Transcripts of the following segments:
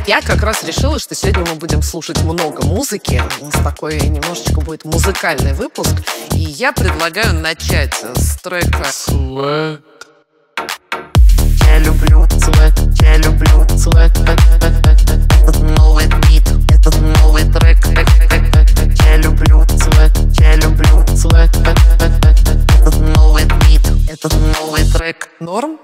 Я как раз решила, что сегодня мы будем слушать много музыки. У нас такой немножечко будет музыкальный выпуск. И я предлагаю начать с трека Swag. Я люблю свэк, я люблю свэк. Этот новый бит, этот новый трек. Я люблю свэк, я люблю свэк. Этот новый бит, этот новый трек. Норм?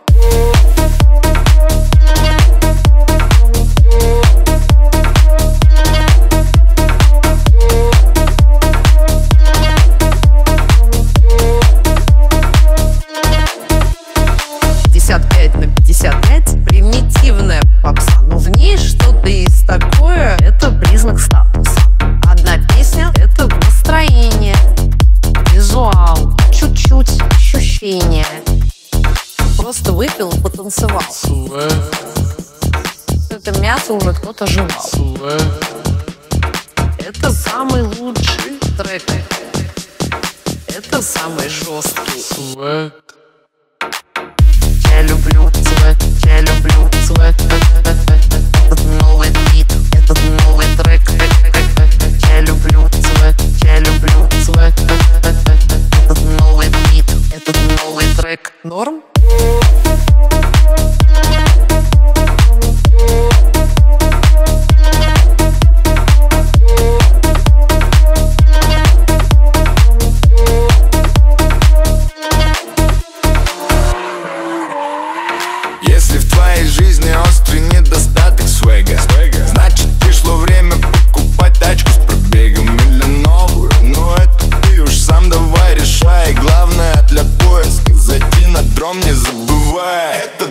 На 55 примитивная попса, но в ней что-то есть такое, это признак статуса. Одна песня — это настроение, визуал, чуть-чуть ощущение. Просто выпил и потанцевал. Swag. Это мясо уже кто-то жевал. Swag. Это самый лучший трек. Это самый жесткий. Swag. Я люблю свэк, я люблю свэк. Этот новый бит, этот новый трек. Я люблю свэк, я люблю свэк. Этот новый бит, этот новый трек. Норм? Если в твоей жизни острый недостаток свега, значит пришло время покупать тачку с пробегом или новую. Но это ты уж сам давай решай. Главное для поиска зайти на дром, не забывай.